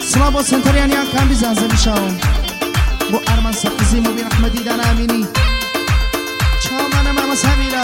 سلام با سنتریانی ها کم بیزن زمیشاون با ارمان سقزی مبین احمدی دان امینی چامن ماما سمیرا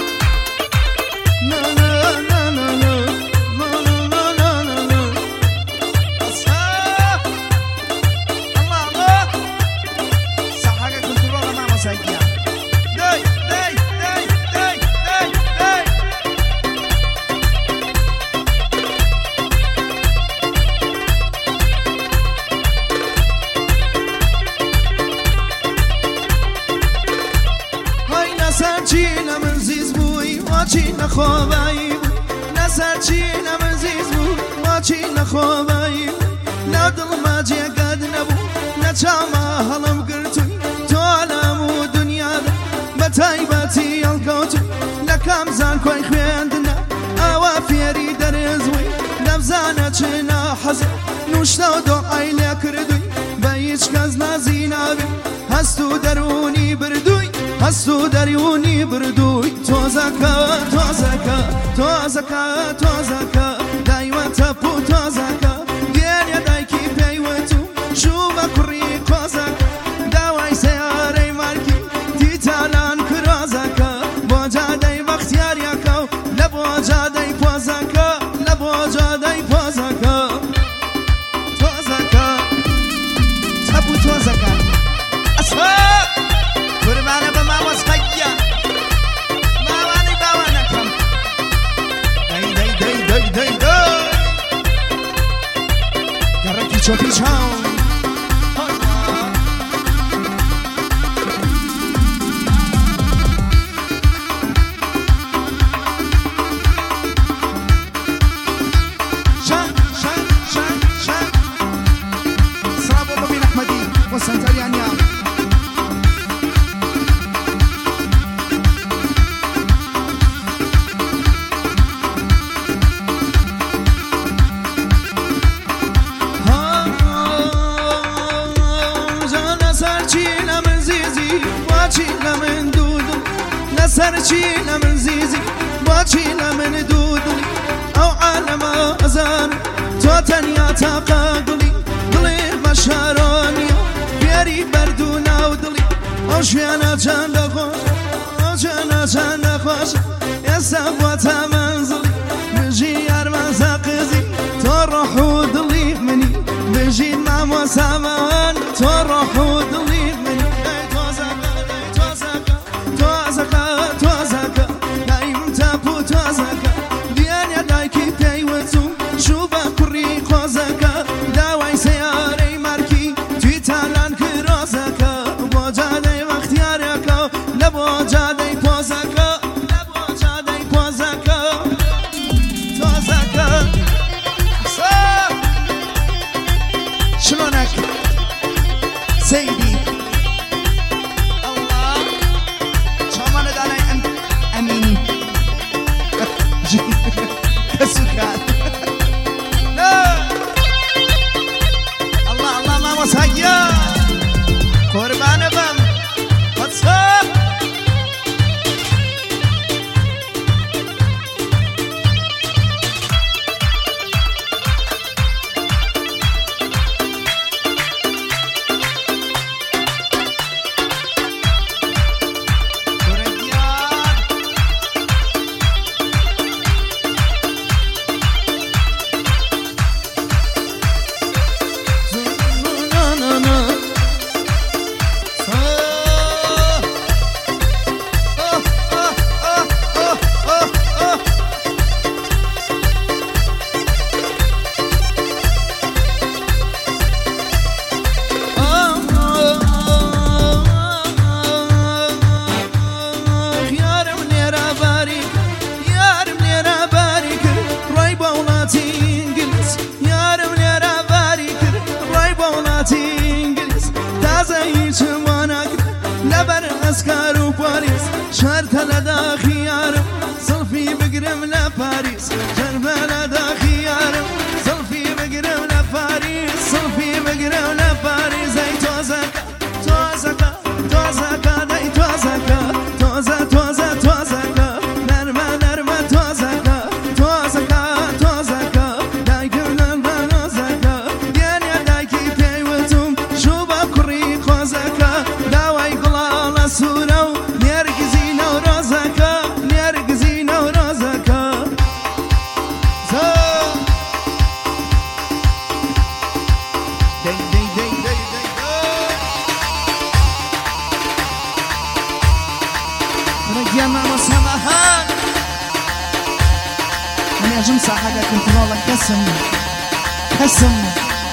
نسرچینم من زیز بوی واچی نخوابایی نسرچینم من زیز بوی واچی نخوابایی نادل ما جی قد نبو نچاما هلم قرتوی تو علامو دنیا دا بتایباتی القوتوی لکم زان کوی خویندنا اوا فیری درزوی نفزانا چنا حزن نوشتا و دعای لکردوی بایچ کز نازی نابی هستو درونی بردوی هستو دریونی بردوی توزکا توزکا توزکا توزکا دایما تپو توزکا گریا دایکی پیوتو شوبا کری کوزکا داوای سیاره مارکی تیتالان کرازکا بوجادای بختیاریاکاو لبوجادای پوزکا لبوجادای پوزکا توزکا تپو توزکا اصلا قربانه به ما واسقیا موانی باوانا کم دای دای دای دای دای دای گرکی چوکی چاون شان شان شان شان سلام مبین احمدی و سنتریانیا سرچینم من زیزی باچینم من دودلی او عالم ازان تو تنیا تاقاقلی دلی مشارونی بیاری بردونا و دلی او شویانا چند خوش او شویانا چند خوش یسابواتا منزلی بجی ارمان ساقزی تو روحو دلی منی بجی مامو سامان تو روحو دلی منی داوای سیاره مارکی توی تالان کرازکا بوجاده وقتیارکا لبوجاده پوزکا لبوجاده پوزکا توزکا شلونك سيدي الله شامان دانای امینی كسوكات سایا قربان بم واتساپ اسكار وباريس شارت لدا خيارم صلفي بقرم لباريس شرب لدا خيارم صلفي بقرم لباريس صلفي بقرم لباريس زي توزكا توزكا توزكا داي توزكا توزا توزا توزكا نرمى نرمى توزكا توزكا توزكا داي قلنا نوزكا ديانيا حاجة كنت والله كسم كسم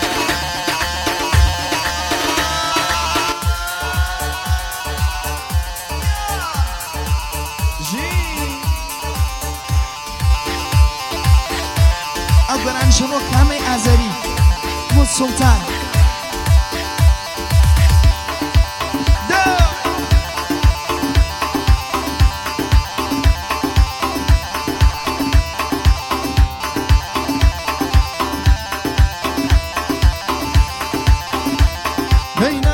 أقرأ شروع كامي أزري مو السلطان بين